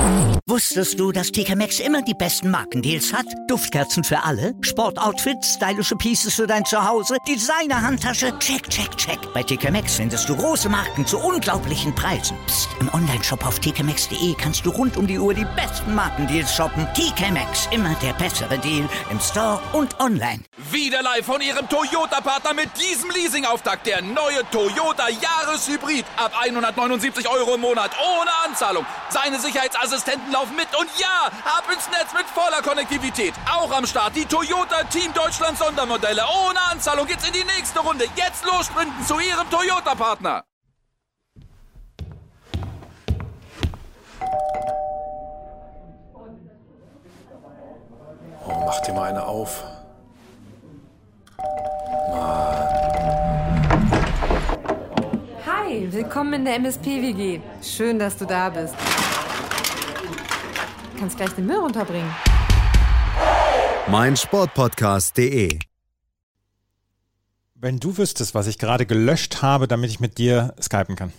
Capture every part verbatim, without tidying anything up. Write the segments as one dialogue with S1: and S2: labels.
S1: Wusstest du, dass T K Maxx immer die besten Markendeals hat? Duftkerzen für alle, Sportoutfits, stylische Pieces für dein Zuhause, Designer-Handtasche, check, check, check. Bei T K Maxx findest du große Marken zu unglaublichen Preisen. Psst. Im Onlineshop auf t k maxx punkt d e kannst du rund um die Uhr die besten Markendeals shoppen. T K Maxx, immer der bessere Deal im Store und online.
S2: Wieder live von Ihrem Toyota-Partner mit diesem Leasing-Auftakt. Der neue Toyota Jahreshybrid. Ab hundertneunundsiebzig Euro im Monat. Ohne Anzahlung. Seine Sicherheitsassistenten laufen mit. Und ja, ab ins Netz mit voller Konnektivität. Auch am Start die Toyota Team Deutschland Sondermodelle. Ohne Anzahlung geht's in die nächste Runde. Jetzt los sprinten zu Ihrem Toyota-Partner.
S3: Oh, mach dir mal eine auf.
S4: Hi, willkommen in der M S P-W G. Schön, dass du da bist. Du kannst gleich den Müll runterbringen.
S5: mein Sportpodcast punkt de.
S6: Wenn du wüsstest, was ich gerade gelöscht habe, damit ich mit dir skypen kann.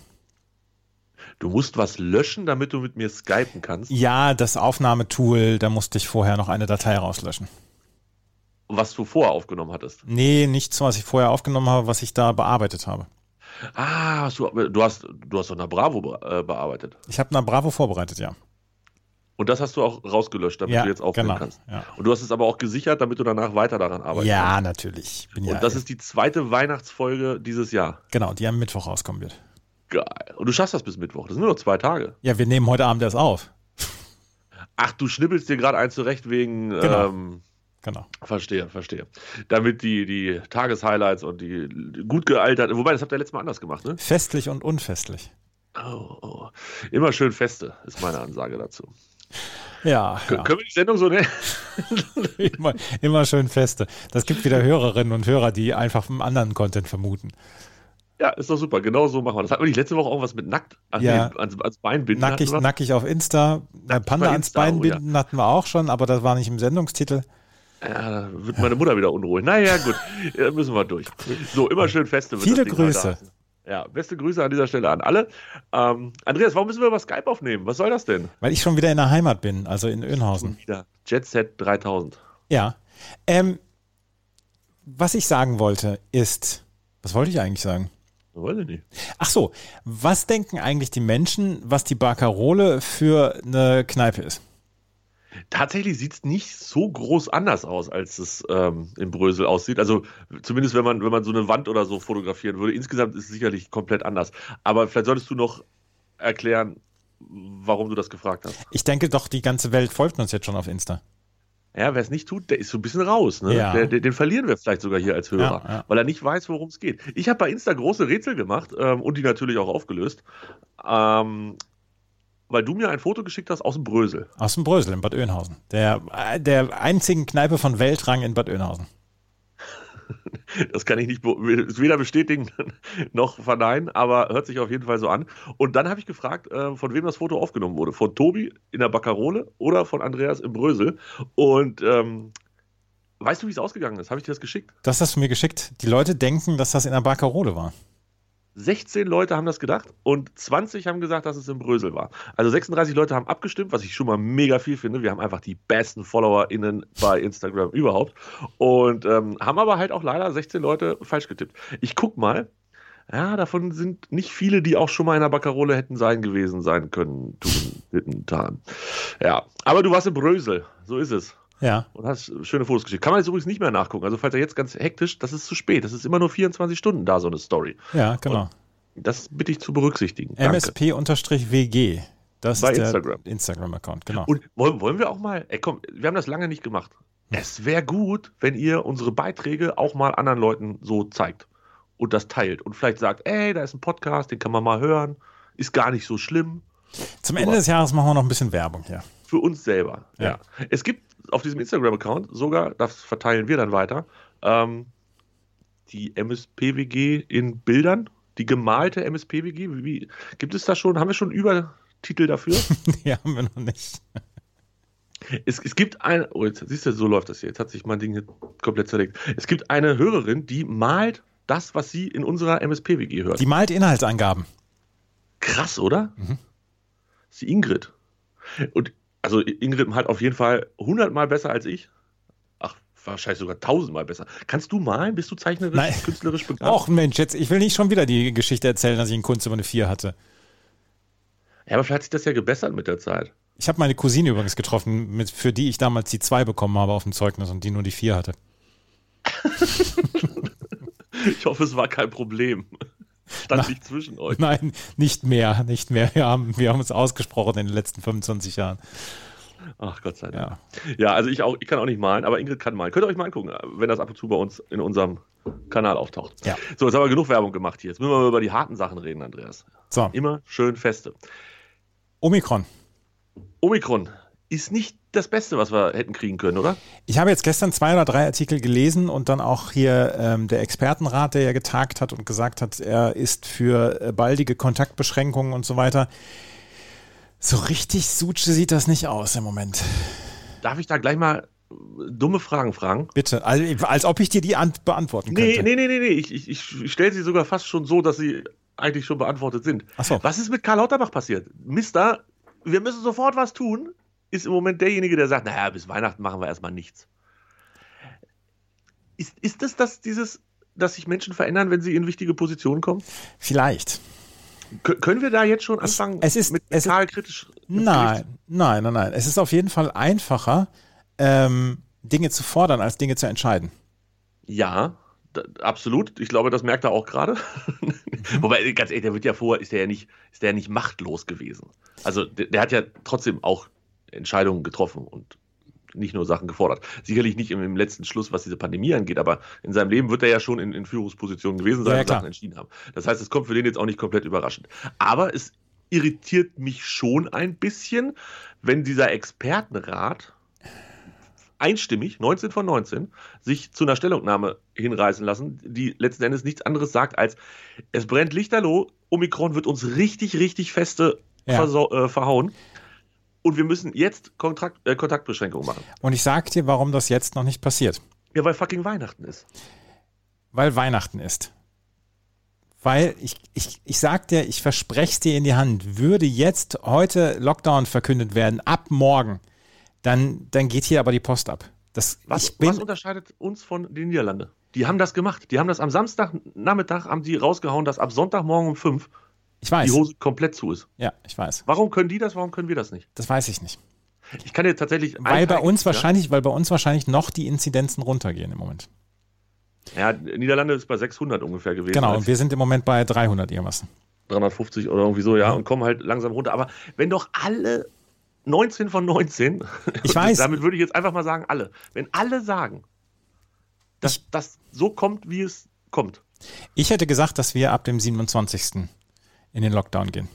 S7: Du musst was löschen, damit du mit mir skypen kannst?
S6: Ja, das Aufnahmetool, da musste ich vorher noch eine Datei rauslöschen.
S7: Was du vorher aufgenommen hattest?
S6: Nee, nichts, was ich vorher aufgenommen habe, was ich da bearbeitet habe.
S7: Ah, hast du, du hast du hast doch eine Bravo be- äh, bearbeitet.
S6: Ich habe eine Bravo vorbereitet, ja.
S7: Und das hast du auch rausgelöscht, damit
S6: ja,
S7: du jetzt aufnehmen
S6: genau,
S7: kannst.
S6: Ja.
S7: Und du hast es aber auch gesichert, damit du danach weiter daran arbeitest.
S6: Ja,
S7: kannst.
S6: natürlich. Bin
S7: Und
S6: ja,
S7: das ist die zweite Weihnachtsfolge dieses Jahr.
S6: Genau, die am Mittwoch rauskommen wird.
S7: Geil. Und du schaffst das bis Mittwoch. Das sind nur noch zwei Tage.
S6: Ja, wir nehmen heute Abend erst auf.
S7: Ach, du schnippelst dir gerade ein zurecht wegen...
S6: Genau.
S7: Ähm,
S6: genau.
S7: Verstehe, verstehe. Damit die, die Tageshighlights und die gut gealtert... Wobei, das habt ihr letztes Mal anders gemacht, ne?
S6: Festlich und unfestlich.
S7: Oh, oh. Immer schön feste, ist meine Ansage dazu.
S6: Ja,
S7: Kön-
S6: ja.
S7: Können wir die Sendung so nennen?
S6: immer, immer schön feste. Das gibt wieder Hörerinnen und Hörer, die einfach einen anderen Content vermuten.
S7: Ja, ist doch super. Genau so machen wir das. Hatten wir nicht letzte Woche auch was mit nackt ach,
S6: Ja.
S7: nee, ans, ans Bein binden?
S6: Nackig,
S7: hatten wir?
S6: nackig auf Insta. Äh, Panda
S7: bei
S6: ans
S7: Insta,
S6: Bein
S7: oh ja.
S6: binden hatten wir auch schon, aber das war nicht im Sendungstitel.
S7: Ja, da wird meine Mutter wieder unruhig. Naja, gut. Ja, müssen wir durch. So, immer schön feste. wird
S6: Viele
S7: das Ding
S6: Grüße.
S7: heute heißen. Ja, beste Grüße an dieser Stelle an alle. Ähm, Andreas, warum müssen wir über Skype aufnehmen? Was soll das denn?
S6: Weil ich schon wieder in der Heimat bin, also in Önhausen.
S7: Wieder Jet Set dreitausend.
S6: Ja. Ähm, was ich sagen wollte ist, was wollte ich eigentlich sagen?
S7: Weiß ich nicht.
S6: Ach so, was denken eigentlich die Menschen, was die Barcarole für eine Kneipe ist?
S7: Tatsächlich sieht es nicht so groß anders aus, als es ähm, in Brösel aussieht. Also zumindest, wenn man, wenn man so eine Wand oder so fotografieren würde. Insgesamt ist es sicherlich komplett anders. Aber vielleicht solltest du noch erklären, warum du das gefragt hast.
S6: Ich denke doch, die ganze Welt folgt uns jetzt schon auf Insta.
S7: Ja, wer es nicht tut, der ist so ein bisschen raus. Ne?
S6: Ja.
S7: Der, der, den verlieren wir vielleicht sogar hier als Hörer,
S6: Ja, ja.
S7: weil er nicht weiß, worum es geht. Ich habe bei Insta große Rätsel gemacht ähm, und die natürlich auch aufgelöst, ähm, weil du mir ein Foto geschickt hast aus dem Brösel.
S6: Aus dem Brösel in Bad Oeynhausen. Der, äh, der einzigen Kneipe von Weltrang in Bad Oeynhausen.
S7: Das kann ich nicht be- weder bestätigen noch verneinen, aber hört sich auf jeden Fall so an. Und dann habe ich gefragt, äh, von wem das Foto aufgenommen wurde. Von Tobi in der Barcarole oder von Andreas im Brösel. Und ähm, weißt du, wie es ausgegangen ist? Habe ich dir das geschickt?
S6: Das hast du mir geschickt. Die Leute denken, dass das in der Barcarole war.
S7: sechzehn Leute haben das gedacht und zwanzig haben gesagt, dass es in Brösel war. Also sechsunddreißig Leute haben abgestimmt, was ich schon mal mega viel finde. Wir haben einfach die besten FollowerInnen bei Instagram überhaupt und ähm, haben aber halt auch leider sechzehn Leute falsch getippt. Ich guck mal, ja, davon sind nicht viele, die auch schon mal in der Barcarole hätten sein gewesen sein können, tun, bitten, tan. Ja, aber du warst in Brösel, so ist es.
S6: Ja.
S7: Und hast schöne Fotos geschickt. Kann man jetzt übrigens nicht mehr nachgucken. Also falls er jetzt ganz hektisch, das ist zu spät. Das ist immer nur vierundzwanzig Stunden da, so eine Story.
S6: Ja, genau.
S7: Und das bitte ich zu berücksichtigen.
S6: M
S7: Danke.
S6: S P W G. Das
S7: Bei
S6: ist der
S7: Instagram.
S6: Instagram-Account, genau.
S7: Und wollen, wollen wir auch mal, ey komm, wir haben das lange nicht gemacht. Es wäre gut, wenn ihr unsere Beiträge auch mal anderen Leuten so zeigt und das teilt. Und vielleicht sagt, ey, da ist ein Podcast, den kann man mal hören. Ist gar nicht so schlimm.
S6: Zum Ende des Jahres machen wir noch ein bisschen Werbung hier.
S7: Für uns selber, ja.
S6: Ja.
S7: Es gibt auf diesem Instagram-Account sogar, das verteilen wir dann weiter, ähm, die M S P W G in Bildern, die gemalte M S P W G. Wie, gibt es da schon, haben wir schon Übertitel dafür?
S6: Die haben wir noch nicht.
S7: Es, es gibt eine, oh, jetzt siehst du, so läuft das hier. Jetzt hat sich mein Ding hier komplett zerlegt. Es gibt eine Hörerin, die malt das, was sie in unserer M S P W G hört.
S6: Die malt Inhaltsangaben.
S7: Krass, oder?
S6: Mhm.
S7: Das ist die Ingrid. Und also Ingrid halt auf jeden Fall hundertmal besser als ich. Ach, wahrscheinlich sogar tausendmal besser. Kannst du malen? Bist du zeichnerisch,
S6: Nein.
S7: künstlerisch begabt?
S6: Och Mensch, jetzt, ich will nicht schon wieder die Geschichte erzählen, dass ich in Kunst immer eine vier hatte.
S7: Ja, aber vielleicht hat sich das ja gebessert mit der Zeit.
S6: Ich habe meine Cousine übrigens getroffen, mit, für die ich damals die zwei bekommen habe auf dem Zeugnis und die nur die vier hatte.
S7: Ich hoffe, es war kein Problem. Stand Na, nicht zwischen euch.
S6: Nein, nicht mehr, nicht mehr. Wir haben, wir haben uns ausgesprochen in den letzten fünfundzwanzig Jahren.
S7: Ach, Gott sei Dank. Ja, ja also ich, auch, ich kann auch nicht malen, aber Ingrid kann malen. Könnt ihr euch mal angucken, wenn das ab und zu bei uns in unserem Kanal auftaucht. Ja. So, jetzt haben wir genug Werbung gemacht hier. Jetzt müssen wir mal über die harten Sachen reden, Andreas.
S6: So.
S7: Immer schön feste.
S6: Omikron.
S7: Omikron ist nicht das Beste, was wir hätten kriegen können, oder?
S6: Ich habe jetzt gestern zwei oder drei Artikel gelesen und dann auch hier ähm, der Expertenrat, der ja getagt hat und gesagt hat, er ist für äh, baldige Kontaktbeschränkungen und so weiter. So richtig Sutsche sieht das nicht aus im Moment.
S7: Darf ich da gleich mal dumme Fragen fragen?
S6: Bitte, als, als ob ich dir die an- beantworten könnte.
S7: Nee, nee, nee, nee, nee. Ich, ich, ich stelle sie sogar fast schon so, dass sie eigentlich schon beantwortet sind.
S6: Ach so.
S7: Was ist mit Karl Lauterbach passiert? Mister, wir müssen sofort was tun, ist im Moment derjenige, der sagt, naja, bis Weihnachten machen wir erstmal nichts. Ist, ist das, das dieses, dass sich Menschen verändern, wenn sie in wichtige Positionen kommen?
S6: Vielleicht.
S7: K- können wir da jetzt schon anfangen,
S6: es, es ist,
S7: mit
S6: es
S7: Karl kritisch?
S6: Nein, nein, nein, nein. Es ist auf jeden Fall einfacher, ähm, Dinge zu fordern, als Dinge zu entscheiden.
S7: Ja, d- absolut. Ich glaube, das merkt er auch gerade. Mhm. Wobei, ganz ehrlich, der wird ja vorher, ist der ja nicht, ist der ja nicht machtlos gewesen. Also der, der hat ja trotzdem auch Entscheidungen getroffen und nicht nur Sachen gefordert. Sicherlich nicht im, im letzten Schluss, was diese Pandemie angeht, aber in seinem Leben wird er ja schon in, in Führungspositionen gewesen sein
S6: ja,
S7: und
S6: klar.
S7: Sachen entschieden haben. Das heißt, es kommt für den jetzt auch nicht komplett überraschend. Aber es irritiert mich schon ein bisschen, wenn dieser Expertenrat einstimmig, neunzehn von neunzehn, sich zu einer Stellungnahme hinreißen lassen, die letzten Endes nichts anderes sagt als, es brennt lichterloh, Omikron wird uns richtig, richtig feste
S6: ja.
S7: versau- äh, verhauen. Und wir müssen jetzt Kontrakt, äh, Kontaktbeschränkungen machen.
S6: Und ich sag dir, warum das jetzt noch nicht passiert.
S7: Ja, weil fucking Weihnachten ist.
S6: Weil Weihnachten ist. Weil ich, ich, ich sag dir, ich verspreche es dir in die Hand, würde jetzt heute Lockdown verkündet werden, ab morgen, dann, dann geht hier aber die Post ab. Das,
S7: was,
S6: ich bin,
S7: was unterscheidet uns von den Niederlanden? Die haben das gemacht. Die haben das am Samstagnachmittag, haben die rausgehauen, dass ab Sonntagmorgen um fünf
S6: ich weiß.
S7: die Hose komplett zu ist.
S6: Ja, ich weiß.
S7: Warum können die das, warum können wir das nicht?
S6: Das weiß ich nicht.
S7: Ich kann dir tatsächlich...
S6: Weil bei uns
S7: ja?
S6: wahrscheinlich, weil bei uns wahrscheinlich noch die Inzidenzen runtergehen im Moment.
S7: Ja, Niederlande ist bei sechshundert ungefähr gewesen.
S6: Genau, und wir sind im Moment bei dreihundert irgendwas.
S7: dreihundertfünfzig oder irgendwie so, ja,
S6: Mhm.
S7: und kommen halt langsam runter. Aber wenn doch alle neunzehn von neunzehn,
S6: ich weiß.
S7: damit würde ich jetzt einfach mal sagen, alle, wenn alle sagen, dass
S6: ich,
S7: das so kommt, wie es kommt.
S6: Ich hätte gesagt, dass wir ab dem siebenundzwanzigsten in den Lockdown gehen.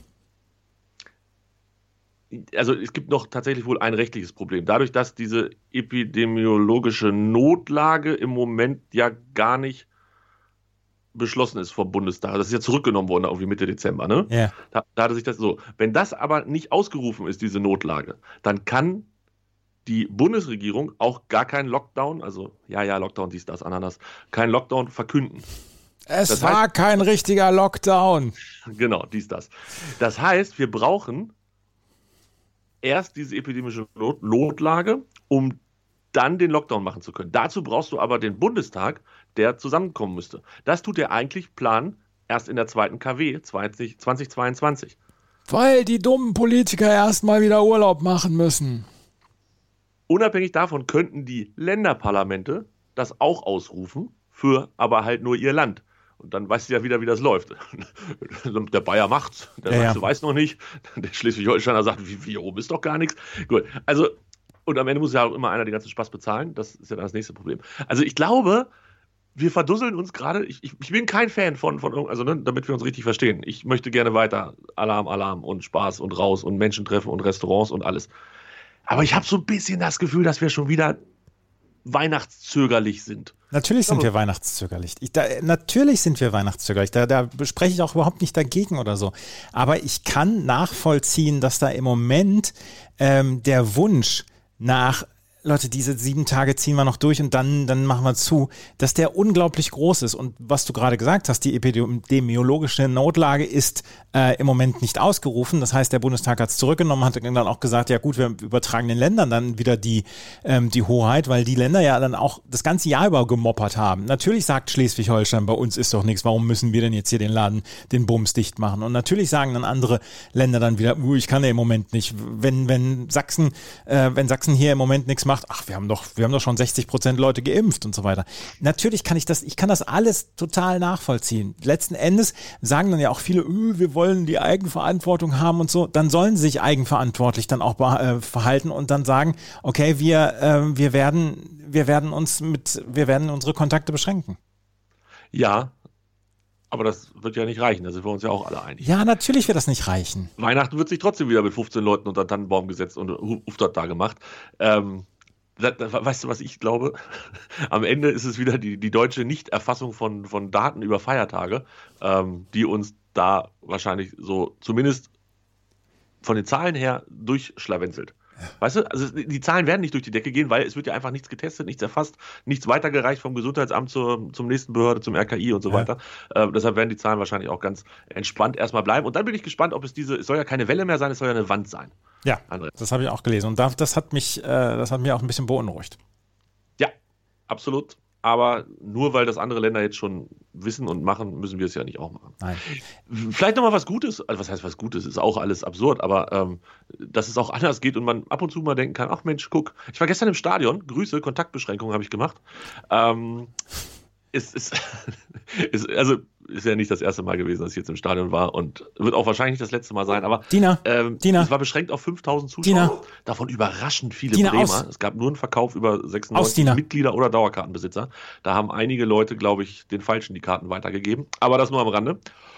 S7: Also es gibt noch tatsächlich wohl ein rechtliches Problem. Dadurch, dass diese epidemiologische Notlage im Moment ja gar nicht beschlossen ist vom Bundestag. Das ist ja zurückgenommen worden, irgendwie Mitte Dezember, ne?
S6: Ja.
S7: Da, da hatte sich das so. Wenn das aber nicht ausgerufen ist, diese Notlage, dann kann die Bundesregierung auch gar keinen Lockdown, also ja, ja, Lockdown, dies, das, Ananas, keinen Lockdown verkünden.
S6: Es
S7: das
S6: war
S7: heißt,
S6: kein richtiger Lockdown.
S7: Genau, dies, das. Das heißt, wir brauchen erst diese epidemische Not- Notlage, um dann den Lockdown machen zu können. Dazu brauchst du aber den Bundestag, der zusammenkommen müsste. Das tut er eigentlich planen erst in der zweiten K W zwanzig zweiundzwanzig.
S6: Weil die dummen Politiker erstmal wieder Urlaub machen müssen.
S7: Unabhängig davon könnten die Länderparlamente das auch ausrufen, für aber halt nur ihr Land. Und dann weißt du ja wieder, wie das läuft. Der Bayer macht's, der
S6: ja,
S7: Sachse
S6: ja.
S7: weiß noch nicht, der Schleswig-Holsteiner sagt, wie, wie oben ist doch gar nichts. Gut, also, und am Ende muss ja auch immer einer den ganzen Spaß bezahlen, das ist ja dann das nächste Problem. Also ich glaube, wir verdusseln uns gerade, ich, ich, ich bin kein Fan von, von also ne, damit wir uns richtig verstehen, ich möchte gerne weiter Alarm, Alarm und Spaß und raus und Menschen treffen und Restaurants und alles. Aber ich habe so ein bisschen das Gefühl, dass wir schon wieder weihnachtszögerlich sind.
S6: Natürlich sind
S7: Aber
S6: wir weihnachtszögerlich. Ich, da, natürlich sind wir weihnachtszögerlich. Da, da spreche ich auch überhaupt nicht dagegen oder so. Aber ich kann nachvollziehen, dass da im Moment ähm, der Wunsch nach Leute, diese sieben Tage ziehen wir noch durch und dann, dann machen wir zu, dass der unglaublich groß ist. Und was du gerade gesagt hast, die epidemiologische Notlage ist äh, im Moment nicht ausgerufen. Das heißt, der Bundestag hat es zurückgenommen, hat dann auch gesagt, ja gut, wir übertragen den Ländern dann wieder die, ähm, die Hoheit, weil die Länder ja dann auch das ganze Jahr über gemoppert haben. Natürlich sagt Schleswig-Holstein, bei uns ist doch nichts, warum müssen wir denn jetzt hier den Laden, den Bums dicht machen? Und natürlich sagen dann andere Länder dann wieder, ich kann ja im Moment nicht. Wenn, wenn Sachsen, äh, wenn Sachsen hier im Moment nichts macht, ach, wir haben doch, wir haben doch schon sechzig Prozent Leute geimpft und so weiter. Natürlich kann ich das, ich kann das alles total nachvollziehen. Letzten Endes sagen dann ja auch viele, öh, wir wollen die Eigenverantwortung haben und so. Dann sollen sie sich eigenverantwortlich dann auch äh, verhalten und dann sagen, okay, wir, äh, wir werden, wir werden uns mit, wir werden unsere Kontakte beschränken.
S7: Ja, aber das wird ja nicht reichen, da sind wir uns ja auch alle einig.
S6: Ja, natürlich wird das nicht reichen.
S7: Weihnachten wird sich trotzdem wieder mit fünfzehn Leuten unter den Tannenbaum gesetzt und Uftert da gemacht. Ähm, da, da, weißt du, was ich glaube? Am Ende ist es wieder die, die deutsche Nichterfassung von, von Daten über Feiertage, ähm, die uns da wahrscheinlich so zumindest von den Zahlen her durchschlawenzelt. Weißt du, also die Zahlen werden nicht durch die Decke gehen, weil es wird ja einfach nichts getestet, nichts erfasst, nichts weitergereicht vom Gesundheitsamt zur, zum nächsten Behörde, zum R K I und so ja. weiter. Äh, deshalb werden die Zahlen wahrscheinlich auch ganz entspannt erstmal bleiben. Und dann bin ich gespannt, ob es diese, es soll ja keine Welle mehr sein, es soll ja eine Wand sein.
S6: Ja, André. Das habe ich auch gelesen und das hat mich, äh, das hat mich auch ein bisschen beunruhigt.
S7: Ja, absolut. Aber nur weil das andere Länder jetzt schon wissen und machen, müssen wir es ja nicht auch machen.
S6: Nein.
S7: Vielleicht nochmal was Gutes, also was heißt was Gutes, ist auch alles absurd, aber ähm, dass es auch anders geht und man ab und zu mal denken kann, ach Mensch, guck, ich war gestern im Stadion, Grüße, Kontaktbeschränkungen habe ich gemacht. Ähm, ist, ist, ist, also ist ja nicht das erste Mal gewesen, dass ich jetzt im Stadion war und wird auch wahrscheinlich nicht das letzte Mal sein, aber
S6: Dina,
S7: ähm,
S6: Dina.
S7: es war beschränkt auf fünftausend Zuschauer,
S6: Dina.
S7: davon überraschend viele
S6: Dina,
S7: Bremer.
S6: aus.
S7: Es gab nur einen Verkauf über sechsundneunzig
S6: Aus,
S7: Mitglieder oder Dauerkartenbesitzer. Da haben einige Leute, glaube ich, den Falschen die Karten weitergegeben, aber das nur am Rande.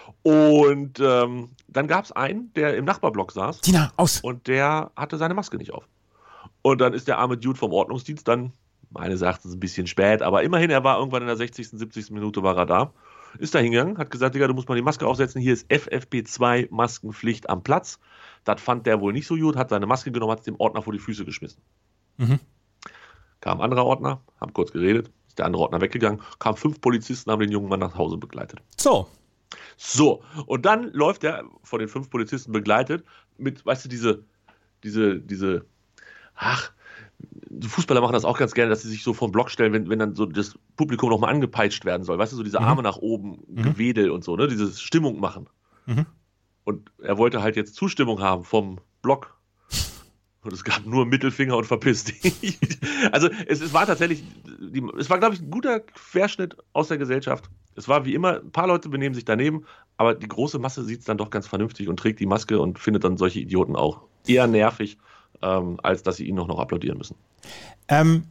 S7: Und ähm, dann gab es einen, der im Nachbarblock saß
S6: Dina, aus.
S7: und der hatte seine Maske nicht auf. Und dann ist der arme Dude vom Ordnungsdienst dann, meines Erachtens ein bisschen spät, aber immerhin, er war irgendwann in der sechzigsten, siebzigsten Minute war er da. Ist da hingegangen, hat gesagt, Digga, du musst mal die Maske aufsetzen, hier ist F F P zwei Maskenpflicht am Platz. Das fand der wohl nicht so gut, hat seine Maske genommen, hat es dem Ordner vor die Füße geschmissen.
S6: Mhm.
S7: Kam ein anderer Ordner, haben kurz geredet, ist der andere Ordner weggegangen, kamen fünf Polizisten, haben den jungen Mann nach Hause begleitet.
S6: So.
S7: So, und dann läuft er von den fünf Polizisten begleitet mit, weißt du, diese, diese, diese, ach, Fußballer machen das auch ganz gerne, dass sie sich so vom Block stellen, wenn, wenn dann so das Publikum nochmal angepeitscht werden soll. Weißt du, so diese Arme mhm. nach oben,
S6: mhm.
S7: Gewedel und so, ne? Diese Stimmung machen.
S6: Mhm. Und
S7: er wollte halt jetzt Zustimmung haben vom Block. Und es gab nur Mittelfinger und verpiss dich. Also es, es war tatsächlich, die, es war, glaube ich, ein guter Querschnitt aus der Gesellschaft. Es war wie immer, ein paar Leute benehmen sich daneben, aber die große Masse sieht es dann doch ganz vernünftig und trägt die Maske und findet dann solche Idioten auch eher nervig, ähm, als dass sie ihnen noch, noch applaudieren müssen.
S6: Ähm,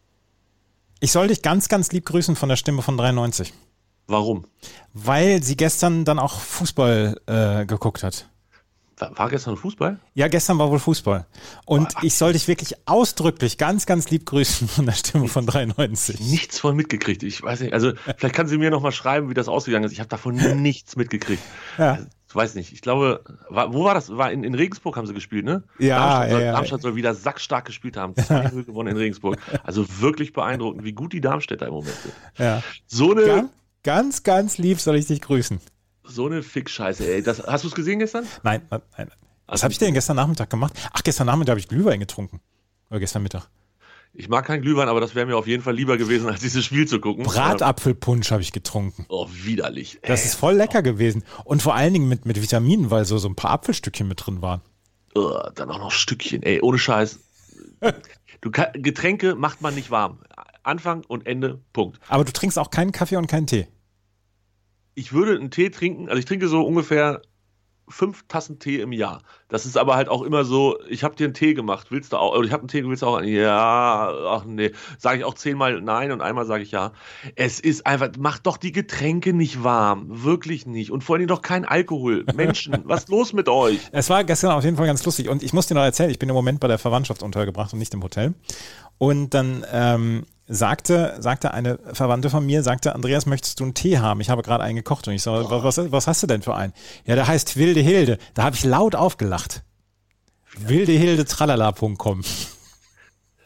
S6: ich soll dich ganz, ganz lieb grüßen von der Stimme von dreiundneunzig.
S7: Warum?
S6: Weil sie gestern dann auch Fußball äh, geguckt hat.
S7: War gestern Fußball?
S6: Ja, gestern war wohl Fußball. Und Boah. ich soll dich wirklich ausdrücklich ganz, ganz lieb grüßen von der Stimme von dreiundneunzig.
S7: Nichts von mitgekriegt. Ich weiß nicht, also vielleicht kann sie mir noch mal schreiben, wie das ausgegangen ist. Ich habe davon nichts mitgekriegt.
S6: Ja.
S7: Ich weiß nicht. Ich glaube, war, wo war das? War in, in Regensburg haben sie gespielt, ne?
S6: Ja,
S7: Darmstadt,
S6: ja,
S7: soll,
S6: ja.
S7: Darmstadt soll wieder sackstark gespielt haben. zwei null gewonnen in Regensburg. Also wirklich beeindruckend, wie gut die Darmstädter im Moment sind.
S6: Ja.
S7: So eine,
S6: ganz, ganz, ganz lieb soll ich dich grüßen.
S7: So eine Fick-Scheiße, ey. Das, hast du es gesehen gestern?
S6: Nein, nein, nein. Was habe ich denn gestern Nachmittag gemacht? Ach, gestern Nachmittag habe ich Glühwein getrunken. Oder gestern Mittag.
S7: Ich mag keinen Glühwein, aber das wäre mir auf jeden Fall lieber gewesen, als dieses Spiel zu gucken.
S6: Bratapfelpunsch habe ich getrunken.
S7: Oh, widerlich.
S6: Das ist voll lecker gewesen. Und vor allen Dingen mit, mit Vitaminen, weil so, so ein paar Apfelstückchen mit drin waren.
S7: Oh, dann auch noch Stückchen, ey, ohne Scheiß. Du, Getränke macht man nicht warm. Anfang und Ende, Punkt.
S6: Aber du trinkst auch keinen Kaffee und keinen Tee?
S7: Ich würde einen Tee trinken, also ich trinke so ungefähr fünf Tassen Tee im Jahr. Das ist aber halt auch immer so, ich habe dir einen Tee gemacht, willst du auch, oder ich habe einen Tee, willst du auch, ja, ach nee, sage ich auch zehnmal nein und einmal sage ich ja. Es ist einfach, mach doch die Getränke nicht warm, wirklich nicht und vor allem doch kein Alkohol. Menschen, was ist los mit euch?
S6: Es war gestern auf jeden Fall ganz lustig und ich muss dir noch erzählen, ich bin im Moment bei der Verwandtschaft untergebracht und nicht im Hotel und dann ähm, sagte, sagte eine Verwandte von mir, sagte, Andreas, möchtest du einen Tee haben? Ich habe gerade einen gekocht und ich so, oh. was, was hast du denn für einen? Ja, der heißt Wilde Hilde. Da habe ich laut aufgelacht. Ja. Wildehilde tralala punkt com.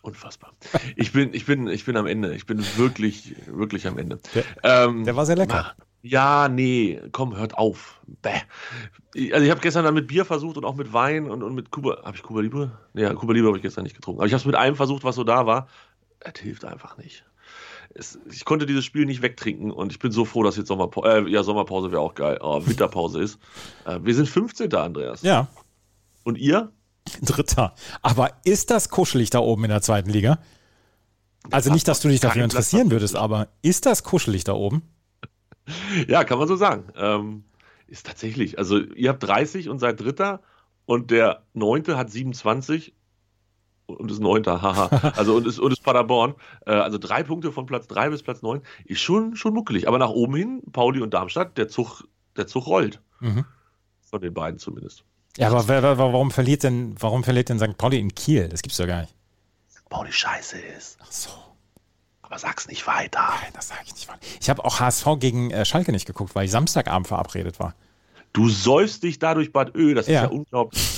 S7: Unfassbar. Ich bin, ich bin, ich bin am Ende. Ich bin wirklich, wirklich am Ende.
S6: Der,
S7: ähm,
S6: der war sehr lecker.
S7: Ja, nee, komm, hört auf. Bäh. Also ich habe gestern dann mit Bier versucht und auch mit Wein und, und mit Cuba. Habe ich Cuba Libre? Ja, Cuba Libre habe ich gestern nicht getrunken. Aber ich habe es mit allem versucht, was so da war. Das hilft einfach nicht. Es, ich konnte dieses Spiel nicht wegtrinken und ich bin so froh, dass jetzt Sommerpause, äh, ja, Sommerpause wäre auch geil, oh, Winterpause ist. Äh, wir sind fünfzehnter Andreas.
S6: Ja.
S7: Und ihr?
S6: Dritter. Aber ist das kuschelig da oben in der zweiten Liga? Also nicht, dass du dich dafür interessieren würdest, aber ist das kuschelig da oben?
S7: Ja, kann man so sagen. Ähm, ist tatsächlich. Also ihr habt dreißig und seid Dritter und der Neunte hat siebenundzwanzig und ist Neunter, haha. Also und ist, und ist Paderborn. Äh, also drei Punkte von Platz drei bis Platz neun ist schon, schon muckelig. Aber nach oben hin, Pauli und Darmstadt, der Zug, der Zug rollt. Mhm. Von den beiden zumindest.
S6: Ja, aber warum verliert denn, warum verliert denn Sankt Pauli in Kiel? Das gibt's doch gar nicht.
S7: Sankt Pauli scheiße ist.
S6: Ach so.
S7: Aber sag's nicht weiter.
S6: Nein, das sag ich nicht weiter. Ich habe auch H S V gegen äh, Schalke nicht geguckt, weil ich Samstagabend verabredet war.
S7: Du säufst dich da durch Bad Ö, das
S6: ja.
S7: ist ja unglaublich.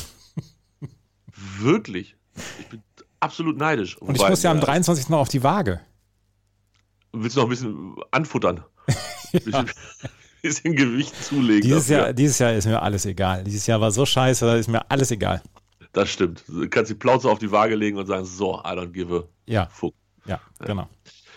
S7: Wirklich. Ich bin absolut neidisch.
S6: Und ich Wobei, muss ja am dreiundzwanzigsten noch auf die Waage.
S7: Willst du noch ein bisschen anfuttern? Ein bisschen, ja. bisschen Gewicht zulegen.
S6: Dieses Jahr, dieses Jahr ist mir alles egal. Dieses Jahr war so scheiße, da ist mir alles egal.
S7: Das stimmt. Du kannst die Plauze auf die Waage legen und sagen, so, I don't give a
S6: ja.
S7: fuck.
S6: Ja, genau.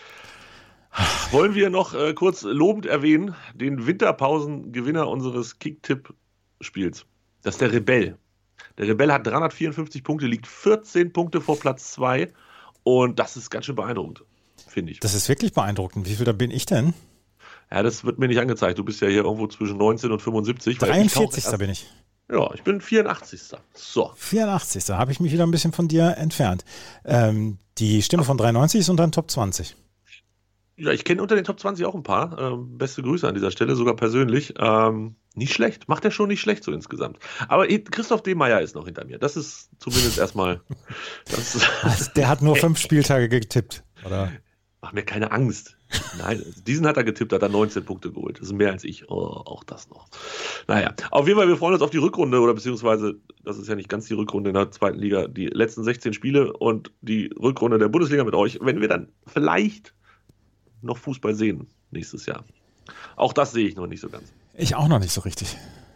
S7: Wollen wir noch äh, kurz lobend erwähnen, den Winterpausengewinner unseres Kick-Tipp-Spiels. Das ist der Rebell. Der Rebell hat dreihundertvierundfünfzig Punkte, liegt vierzehn Punkte vor Platz zwei und das ist ganz schön beeindruckend, finde ich.
S6: Das ist wirklich beeindruckend. Wie viel da bin ich denn?
S7: Ja, das wird mir nicht angezeigt. Du bist ja hier irgendwo zwischen neunzehn und fünfundsiebzig.
S6: dreiundvierzigster bin ich.
S7: Ja, ich bin vierundachtzigster So.
S6: vierundachtzigster Habe ich mich wieder ein bisschen von dir entfernt. Ähm, die Stimme von dreiundneunzig ist unter den Top zwanzig.
S7: Ja, ich kenne unter den Top zwanzig auch ein paar. Ähm, beste Grüße an dieser Stelle, sogar persönlich. Ähm, nicht schlecht. Macht er schon nicht schlecht so insgesamt. Aber Christoph D. Meyer ist noch hinter mir. Das ist zumindest erstmal... Das ist
S6: also der hat nur fünf Spieltage getippt, oder?
S7: Mach mir keine Angst. Nein, diesen hat er getippt, hat er neunzehn Punkte geholt. Das ist mehr als ich. Oh, auch das noch. Naja, auf jeden Fall, wir freuen uns auf die Rückrunde, oder beziehungsweise, das ist ja nicht ganz die Rückrunde in der zweiten Liga, die letzten sechzehn Spiele und die Rückrunde der Bundesliga mit euch, wenn wir dann vielleicht noch Fußball sehen nächstes Jahr. Auch das sehe ich noch nicht so ganz.
S6: Ich auch noch nicht so richtig.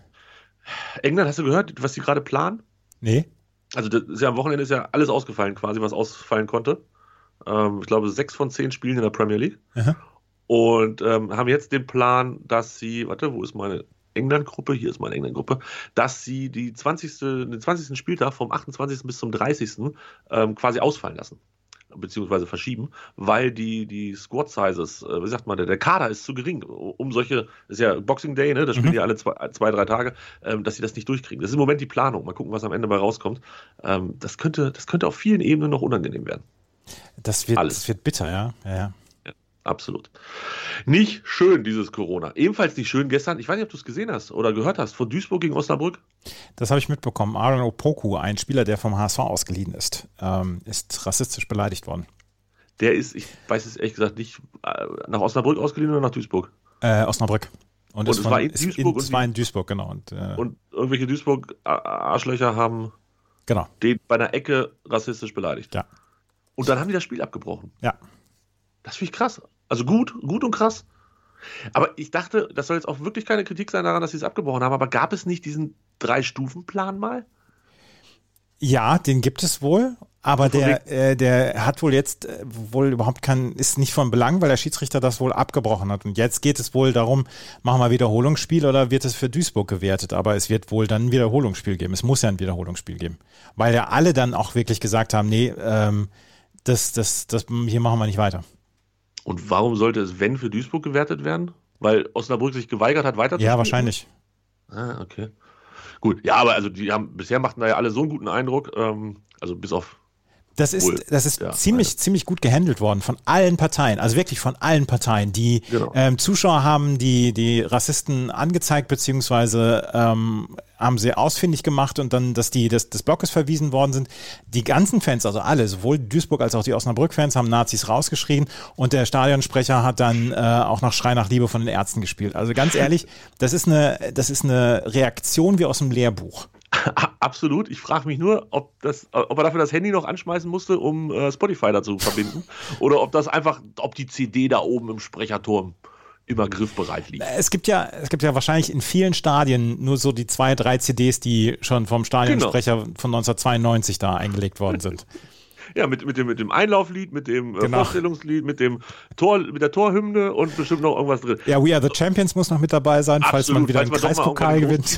S7: England, hast du gehört, was die gerade planen?
S6: Nee.
S7: Also das ist ja am Wochenende ist ja alles ausgefallen quasi, was ausfallen konnte. Ähm, ich glaube, sechs von zehn Spielen in der Premier League. Aha. Und ähm, haben jetzt den Plan, dass sie, warte, wo ist meine England-Gruppe? Hier ist meine England-Gruppe, dass sie die zwanzigsten den zwanzigsten Spieltag vom achtundzwanzigsten bis zum dreißigsten Ähm, quasi ausfallen lassen. Beziehungsweise verschieben, weil die, die Squad-Sizes, äh, wie sagt man, der, der Kader ist zu gering, um solche, das ist ja Boxing Day, ne, das spielen mhm. ja alle zwei, zwei, drei Tage, ähm, dass sie das nicht durchkriegen. Das ist im Moment die Planung, mal gucken, was am Ende bei rauskommt. Ähm, das könnte, das könnte auf vielen Ebenen noch unangenehm werden.
S6: Das wird, das wird bitter, ja. ja, ja.
S7: ja. Absolut. Nicht schön, dieses Corona. Ebenfalls nicht schön gestern, ich weiß nicht, ob du es gesehen hast oder gehört hast, von Duisburg gegen Osnabrück.
S6: Das habe ich mitbekommen. Aaron Opoku, ein Spieler, der vom H S V ausgeliehen ist, ähm, ist rassistisch beleidigt worden.
S7: Der ist, ich weiß es ehrlich gesagt nicht, nach Osnabrück ausgeliehen oder nach Duisburg?
S6: Äh, Osnabrück. Und,
S7: und es von, war in Duisburg?
S6: In, und es war in Duisburg, genau. Und, äh,
S7: und irgendwelche Duisburg-Arschlöcher haben
S6: genau.
S7: den bei einer Ecke rassistisch beleidigt.
S6: Ja.
S7: Und dann haben die das Spiel abgebrochen.
S6: Ja.
S7: Das finde ich krass. Also gut, gut und krass. Aber ich dachte, das soll jetzt auch wirklich keine Kritik sein daran, dass sie es abgebrochen haben. Aber gab es nicht diesen Drei-Stufen-Plan mal?
S6: Ja, den gibt es wohl. Aber der, äh, der hat wohl jetzt äh, wohl überhaupt kein, ist nicht von Belang, weil der Schiedsrichter das wohl abgebrochen hat. Und jetzt geht es wohl darum, machen wir Wiederholungsspiel oder wird es für Duisburg gewertet? Aber es wird wohl dann ein Wiederholungsspiel geben. Es muss ja ein Wiederholungsspiel geben. Weil ja alle dann auch wirklich gesagt haben, nee, ähm, das, das, das, hier machen wir nicht weiter.
S7: Und warum sollte es, wenn, für Duisburg gewertet werden? Weil Osnabrück sich geweigert hat, weiter zu
S6: Ja,
S7: spielen?
S6: wahrscheinlich.
S7: Ah, okay. Gut, ja, aber also die haben, bisher machten da ja alle so einen guten Eindruck, ähm, also bis auf
S6: Das ist,
S7: Wohl,
S6: das ist
S7: ja,
S6: ziemlich,
S7: meine.
S6: ziemlich gut gehandelt worden von allen Parteien, also wirklich von allen Parteien. Die
S7: Genau.
S6: ähm, Zuschauer haben die, die Rassisten angezeigt, beziehungsweise ähm, haben sie ausfindig gemacht und dann, dass die des, des Blockes verwiesen worden sind. Die ganzen Fans, also alle, sowohl Duisburg als auch die Osnabrück-Fans, haben Nazis rausgeschrien und der Stadionsprecher hat dann äh, auch noch Schrei nach Liebe von den Ärzten gespielt. Also ganz ehrlich, das ist eine, das ist eine Reaktion wie aus dem Lehrbuch.
S7: Absolut. Ich frage mich nur, ob, das, ob er dafür das Handy noch anschmeißen musste, um äh, Spotify dazu zu verbinden. Oder ob das einfach, ob die C D da oben im Sprecherturm immer griffbereit liegt.
S6: Es gibt ja, es gibt ja wahrscheinlich in vielen Stadien nur so die zwei, drei C Ds, die schon vom Stadionsprecher genau. von neunzehnhundertzweiundneunzig da eingelegt worden sind.
S7: Ja, mit, mit, dem, mit dem Einlauflied, mit dem
S6: genau.
S7: Vorstellungslied, mit dem Tor, mit der Torhymne und bestimmt noch irgendwas drin.
S6: Ja, We Are the Champions muss noch mit dabei sein,
S7: Absolut,
S6: falls man wieder
S7: falls
S6: einen
S7: man
S6: Kreispokal gewinnt.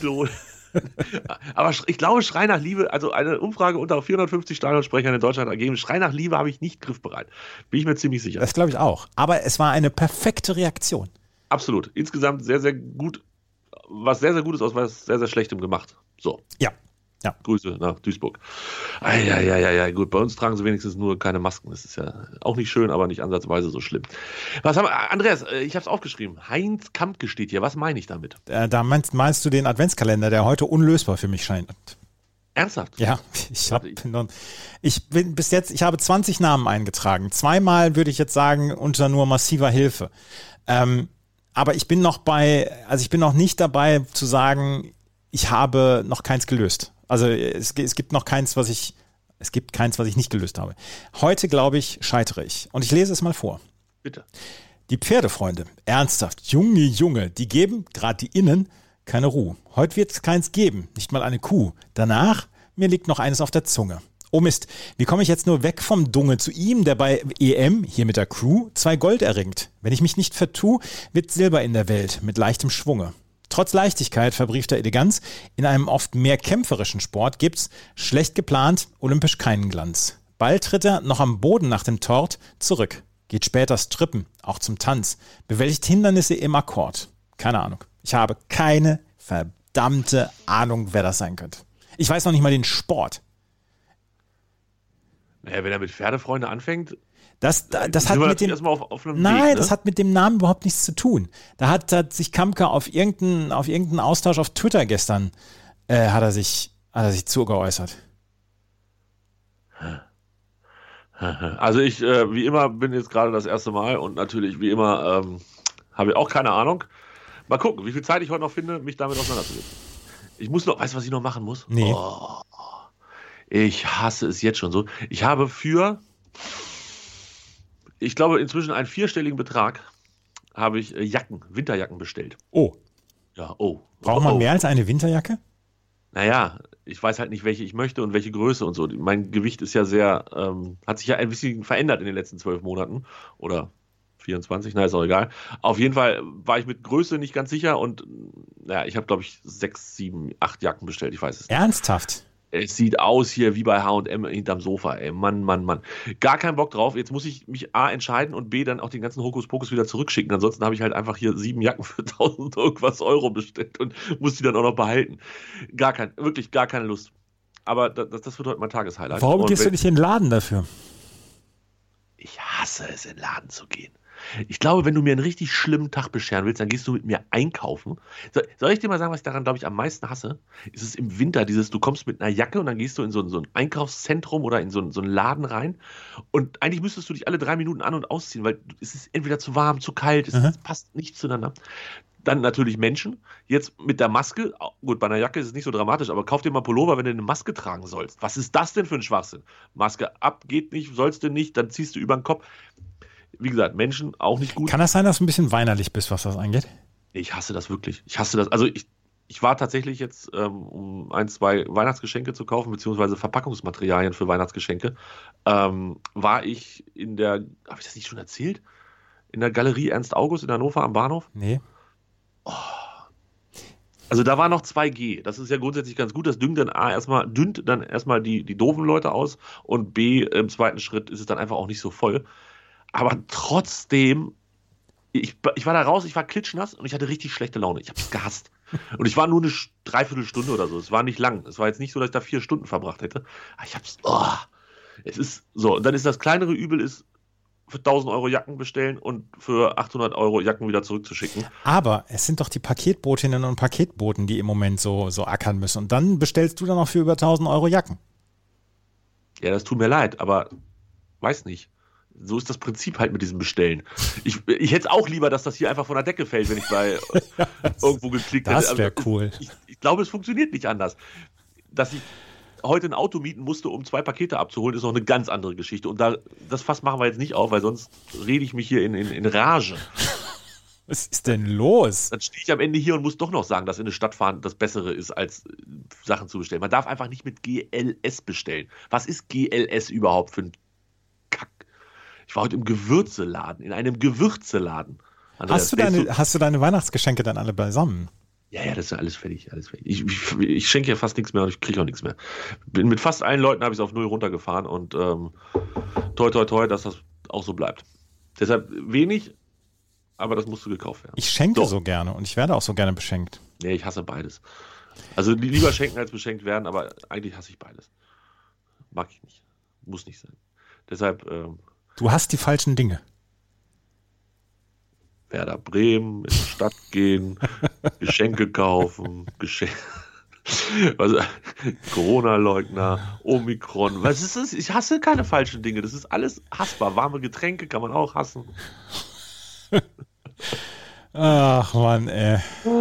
S7: Aber ich glaube, Schrei nach Liebe, also eine Umfrage unter vierhundertfünfzig Stadionsprechern in Deutschland ergeben, Schrei nach Liebe habe ich nicht griffbereit. Bin ich mir ziemlich sicher.
S6: Das glaube ich auch. Aber es war eine perfekte Reaktion.
S7: Absolut. Insgesamt sehr, sehr gut, was sehr, sehr Gutes aus was sehr, sehr Schlechtem gemacht. So.
S6: Ja. Ja.
S7: Grüße nach Duisburg. Ja, ja, ja, ja, gut. Bei uns tragen sie wenigstens nur keine Masken. Das ist ja auch nicht schön, aber nicht ansatzweise so schlimm. Was haben wir? Andreas, ich habe es aufgeschrieben. Heinz Kampke steht hier. Was meine ich damit?
S6: Äh, da meinst, meinst du den Adventskalender, der heute unlösbar für mich scheint.
S7: Ernsthaft?
S6: Ja, ich habe ich bin bis jetzt, ich habe zwanzig Namen eingetragen. Zweimal würde ich jetzt sagen, unter nur massiver Hilfe. Ähm, aber ich bin noch bei, also ich bin noch nicht dabei zu sagen, ich habe noch keins gelöst. Also es, es gibt noch keins, was ich, es gibt keins, was ich nicht gelöst habe. Heute, glaube ich, scheitere ich. Und ich lese es mal vor.
S7: Bitte.
S6: Die Pferdefreunde, ernsthaft, Junge, Junge, die geben, gerade die Innen, keine Ruhe. Heute wird es keins geben, nicht mal eine Kuh. Danach, mir liegt noch eines auf der Zunge. Oh Mist, wie komme ich jetzt nur weg vom Dunge zu ihm, der bei E M, hier mit der Crew, zwei Gold erringt? Wenn ich mich nicht vertue, wird Silber in der Welt mit leichtem Schwunge. Trotz Leichtigkeit, verbriefter Eleganz, in einem oft mehr kämpferischen Sport gibt's, schlecht geplant, olympisch keinen Glanz. Bald tritt er, noch am Boden nach dem Tort, zurück. Geht später strippen, auch zum Tanz. Bewältigt Hindernisse im Akkord. Keine Ahnung. Ich habe keine verdammte Ahnung, wer das sein könnte. Ich weiß noch nicht mal den Sport.
S7: Naja, wenn er mit Pferdefreunde anfängt...
S6: Das, das, das hat mit dem,
S7: auf, auf einem
S6: nein,
S7: Weg, ne?
S6: das hat mit dem Namen überhaupt nichts zu tun. Da hat, hat sich Kampke auf irgendeinen auf irgendeinen Austausch auf Twitter gestern äh, hat er sich hat er sich zugeäußert.
S7: Also ich, äh, wie immer, bin jetzt gerade das erste Mal und natürlich, wie immer, ähm, habe ich auch keine Ahnung. Mal gucken, wie viel Zeit ich heute noch finde, mich damit auseinanderzusetzen. Ich muss noch, weißt du, was ich noch machen muss?
S6: Nee.
S7: Oh, ich hasse es jetzt schon so. Ich habe für Ich glaube, inzwischen einen vierstelligen Betrag habe ich Jacken, Winterjacken bestellt.
S6: Oh.
S7: Ja, oh.
S6: Braucht man mehr als eine Winterjacke?
S7: Naja, ich weiß halt nicht, welche ich möchte und welche Größe und so. Mein Gewicht ist ja sehr, ähm, hat sich ja ein bisschen verändert in den letzten zwölf Monaten. Oder vierundzwanzig, na, ist auch egal. Auf jeden Fall war ich mit Größe nicht ganz sicher und naja, ich habe, glaube ich, sechs, sieben, acht Jacken bestellt. Ich weiß es nicht.
S6: Ernsthaft?
S7: Es sieht aus hier wie bei H und M hinterm Sofa, ey. Mann, Mann, Mann. Gar keinen Bock drauf. Jetzt muss ich mich A entscheiden und B dann auch den ganzen Hokuspokus wieder zurückschicken. Ansonsten habe ich halt einfach hier sieben Jacken für tausend irgendwas Euro bestellt und muss die dann auch noch behalten. Gar kein, wirklich gar keine Lust. Aber das, das wird heute mein Tageshighlight.
S6: Warum
S7: und
S6: gehst
S7: wenn,
S6: du nicht in den Laden dafür?
S7: Ich hasse es, in den Laden zu gehen. Ich glaube, wenn du mir einen richtig schlimmen Tag bescheren willst, dann gehst du mit mir einkaufen. Soll, soll ich dir mal sagen, was ich daran, glaube ich, am meisten hasse? Ist es im Winter dieses, du kommst mit einer Jacke und dann gehst du in so, so ein Einkaufszentrum oder in so, so einen Laden rein und eigentlich müsstest du dich alle drei Minuten an- und ausziehen, weil es ist entweder zu warm, zu kalt, es, es passt nicht zueinander. Dann natürlich Menschen. Jetzt mit der Maske, gut, bei einer Jacke ist es nicht so dramatisch, aber kauf dir mal Pullover, wenn du eine Maske tragen sollst. Was ist das denn für ein Schwachsinn? Maske ab, geht nicht, sollst du nicht, dann ziehst du über den Kopf. Wie gesagt, Menschen auch nicht gut.
S6: Kann das sein, dass du ein bisschen weinerlich bist, was das angeht?
S7: Ich hasse das wirklich. Ich hasse das. Also ich, ich war tatsächlich jetzt, ähm, um ein, zwei Weihnachtsgeschenke zu kaufen, beziehungsweise Verpackungsmaterialien für Weihnachtsgeschenke, ähm, war ich in der, habe ich das nicht schon erzählt? In der Galerie Ernst August in Hannover am Bahnhof?
S6: Nee.
S7: Oh. Also da war noch zwei G. Das ist ja grundsätzlich ganz gut. Das dünnt dann A erstmal, dünnt dann erstmal die, die doofen Leute aus und B, im zweiten Schritt ist es dann einfach auch nicht so voll. Aber trotzdem, ich, ich war da raus, ich war klitschnass und ich hatte richtig schlechte Laune. Ich habe es gehasst. Und ich war nur eine Dreiviertelstunde oder so. Es war nicht lang. Es war jetzt nicht so, dass ich da vier Stunden verbracht hätte. Aber ich hab's, oh, es ist so. Und dann ist das kleinere Übel, ist für tausend Euro Jacken bestellen und für achthundert Euro Jacken wieder zurückzuschicken.
S6: Aber es sind doch die Paketbotinnen und Paketboten, die im Moment so, so ackern müssen. Und dann bestellst du dann auch für über tausend Euro Jacken.
S7: Ja, das tut mir leid, aber weiß nicht. So ist das Prinzip halt mit diesem Bestellen. Ich, ich hätte es auch lieber, dass das hier einfach von der Decke fällt, wenn ich bei
S6: ja,
S7: irgendwo geklickt hätte.
S6: Das wäre cool.
S7: Ich, ich glaube, es funktioniert nicht anders. dass ich heute ein Auto mieten musste, um zwei Pakete abzuholen, ist noch eine ganz andere Geschichte. Und da, das Fass machen wir jetzt nicht auf, weil sonst rede ich mich hier in, in, in Rage.
S6: Was ist denn los?
S7: Dann stehe ich am Ende hier und muss doch noch sagen, dass in eine Stadt fahren das Bessere ist, als Sachen zu bestellen. Man darf einfach nicht mit G L S bestellen. Was ist G L S überhaupt für ein Kack? Ich war heute im Gewürzeladen, in einem Gewürzeladen. Andreas,
S6: hast, du deine, du, hast du deine Weihnachtsgeschenke dann alle beisammen?
S7: Ja, ja, das ist ja alles fertig. Alles fertig. Ich, ich, ich schenke ja fast nichts mehr und ich kriege auch nichts mehr. Bin mit fast allen Leuten habe ich es auf null runtergefahren und ähm, toi, toi, toi, dass das auch so bleibt. Deshalb wenig, aber das musste gekauft werden.
S6: Ich schenke
S7: Doch.
S6: so gerne und ich werde auch so gerne beschenkt.
S7: Nee, ich hasse beides. Also lieber schenken als beschenkt werden, aber eigentlich hasse ich beides. Mag ich nicht. Muss nicht sein. Deshalb. Ähm,
S6: du hast die falschen Dinge.
S7: Werder Bremen, in die Stadt gehen, Geschenke kaufen, Geschenke. Also, Corona-Leugner, Omikron. Was ist das? Ich hasse keine falschen Dinge. Das ist alles hassbar. Warme Getränke kann man auch hassen.
S6: Ach Mann, ey.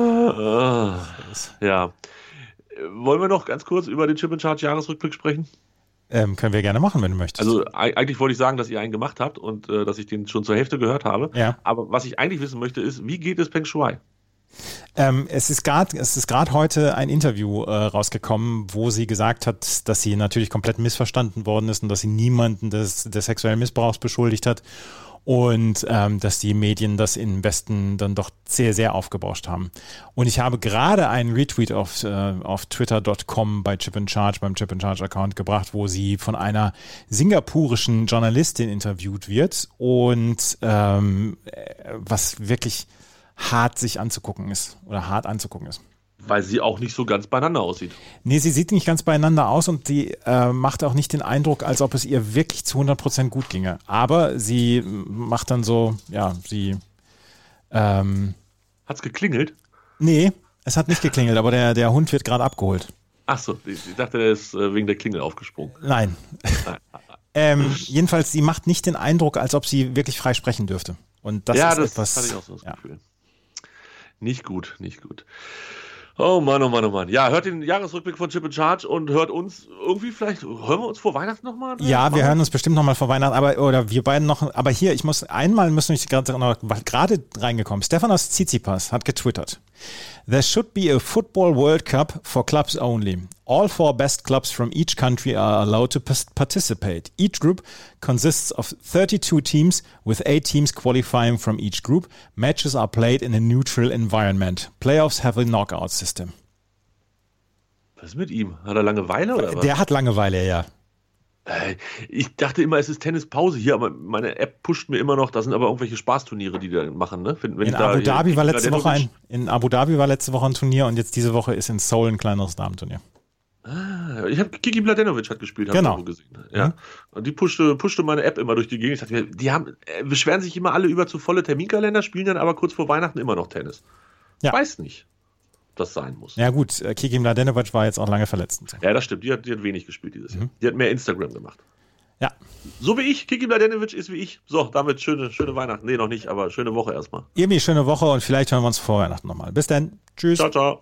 S7: Ja. Wollen wir noch ganz kurz über den Chip and Charge Jahresrückblick sprechen?
S6: Ähm, können wir gerne machen, wenn du möchtest.
S7: Also eigentlich wollte ich sagen, dass ihr einen gemacht habt und äh, dass ich den schon zur Hälfte gehört habe.
S6: Ja.
S7: Aber was ich eigentlich wissen möchte, ist, wie geht es Peng Shuai?
S6: Ähm, es ist gerade es ist gerade heute ein Interview äh, rausgekommen, wo sie gesagt hat, dass sie natürlich komplett missverstanden worden ist und dass sie niemanden des, des sexuellen Missbrauchs beschuldigt hat. Und ähm, dass die Medien das im Westen dann doch sehr, sehr aufgebauscht haben. Und ich habe gerade einen Retweet auf, äh, auf twitter Punkt com bei Chip and Charge, beim Chip and Charge Account gebracht, wo sie von einer singapurischen Journalistin interviewt wird und ähm, was wirklich hart sich anzugucken ist oder hart anzugucken ist.
S7: Weil sie auch nicht so ganz beieinander aussieht.
S6: Nee, sie sieht nicht ganz beieinander aus und sie äh, macht auch nicht den Eindruck, als ob es ihr wirklich zu hundert Prozent gut ginge. Aber sie macht dann so, ja, sie... Ähm,
S7: Hat's geklingelt?
S6: Nee, es hat nicht geklingelt, aber der, der Hund wird gerade abgeholt.
S7: Ach so, ich dachte, der ist äh, wegen der Klingel aufgesprungen.
S6: Nein.
S7: Nein.
S6: ähm, jedenfalls, sie macht nicht den Eindruck, als ob sie wirklich frei sprechen dürfte. Und das
S7: ja,
S6: ist
S7: das
S6: etwas...
S7: hatte ich auch so das
S6: ja.
S7: Gefühl. Nicht gut, nicht gut. Oh Mann, oh Mann, oh Mann. Ja, hört den Jahresrückblick von Chip and Charge und hört uns irgendwie vielleicht, hören wir uns vor Weihnachten nochmal?
S6: Ja, wir hören uns bestimmt nochmal vor Weihnachten, aber oder wir beiden noch, aber hier, ich muss einmal, müssen wir gerade noch, gerade reingekommen, Stefanos Tsitsipas hat getwittert. There should be a football World Cup for clubs only. All four best clubs from each country are allowed to participate. Each group consists of thirty-two teams, with eight teams qualifying from each group. Matches are played in a neutral environment. Playoffs have a knockout system.
S7: Was ist mit ihm? Hat er Langeweile oder was?
S6: Der hat Langeweile, ja.
S7: Ich dachte immer, es ist Tennispause hier, aber meine App pusht mir immer noch, da sind aber irgendwelche Spaßturniere, die da machen, ne? Wenn, wenn
S6: in, Abu Dhabi war letzte Woche ein, in Abu Dhabi war letzte Woche ein Turnier und jetzt diese Woche ist in Seoul ein kleineres Damenturnier.
S7: Ah, ich habe Kiki Mladenovic hat gespielt, habe
S6: genau.
S7: ich gesehen. Ja. Mhm. Und die pushte, pushte meine App immer durch die Gegend. Ich dachte, die haben, beschweren sich immer alle über zu volle Terminkalender, spielen dann aber kurz vor Weihnachten immer noch Tennis.
S6: Ja.
S7: Weiß nicht, ob das sein muss.
S6: Ja gut, Kiki Mladenovic war jetzt auch lange verletzt. So.
S7: Ja, das stimmt. Die hat, die hat wenig gespielt dieses
S6: mhm.
S7: Jahr. Die hat mehr Instagram gemacht.
S6: Ja.
S7: So wie ich. Kiki Mladenovic ist wie ich. So, damit schöne, schöne Weihnachten. Nee, noch nicht, aber schöne Woche erstmal.
S6: Irgendwie schöne Woche und vielleicht hören wir uns vor Weihnachten nochmal. Bis dann. Tschüss.
S7: Ciao, ciao.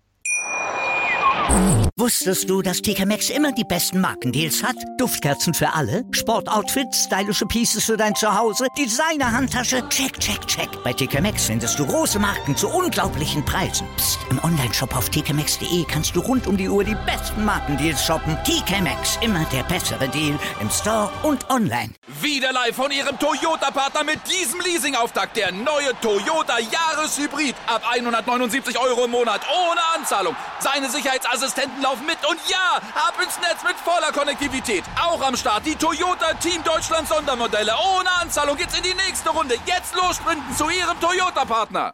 S1: Wusstest du, dass T K Maxx immer die besten Markendeals hat? Duftkerzen für alle, Sportoutfits, stylische Pieces für dein Zuhause, Designer-Handtasche, check, check, check. Bei T K Maxx findest du große Marken zu unglaublichen Preisen. Psst. Im Onlineshop auf t k maxx punkt de kannst du rund um die Uhr die besten Markendeals shoppen. T K Maxx, immer der bessere Deal im Store und online.
S2: Wieder live von ihrem Toyota-Partner mit diesem Leasing-Auftakt. Der neue Toyota Jahreshybrid. Ab hundertneunundsiebzig Euro im Monat ohne Anzahlung. Seine Sicherheitsassistenten laufen mit und ja, ab ins Netz mit voller Konnektivität. Auch am Start die Toyota Team Deutschland Sondermodelle. Ohne Anzahlung geht's in die nächste Runde. Jetzt los sprinten zu Ihrem Toyota-Partner.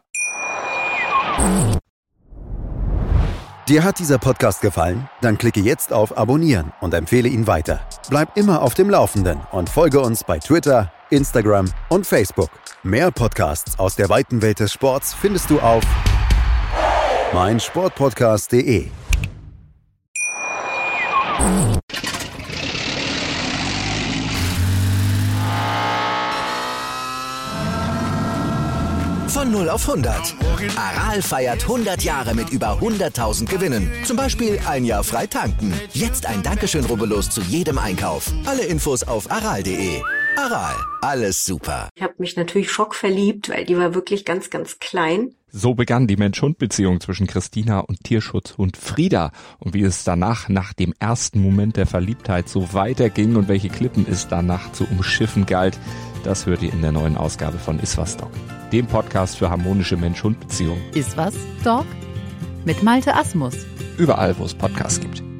S5: Dir hat dieser Podcast gefallen? Dann klicke jetzt auf Abonnieren und empfehle ihn weiter. Bleib immer auf dem Laufenden und folge uns bei Twitter, Instagram und Facebook. Mehr Podcasts aus der weiten Welt des Sports findest du auf meinsportpodcast punkt de.
S1: Von
S3: null auf hundert. Aral feiert hundert Jahre mit über hunderttausend Gewinnen. Zum Beispiel ein Jahr frei tanken. Jetzt ein Dankeschön, rubbellos zu jedem Einkauf. Alle Infos auf aral punkt de. Aral, alles super.
S8: Ich habe mich natürlich schockverliebt, weil die war wirklich ganz, ganz klein.
S9: So begann die Mensch-Hund-Beziehung zwischen Christina und Tierschutzhund Frieda. Und wie es danach, nach dem ersten Moment der Verliebtheit, so weiterging und welche Klippen es danach zu umschiffen galt, das hört ihr in der neuen Ausgabe von Iswas Dog, dem Podcast für harmonische Mensch-Hund-Beziehungen.
S10: Iswas Dog? Mit Malte Asmus.
S9: Überall, wo es Podcasts gibt.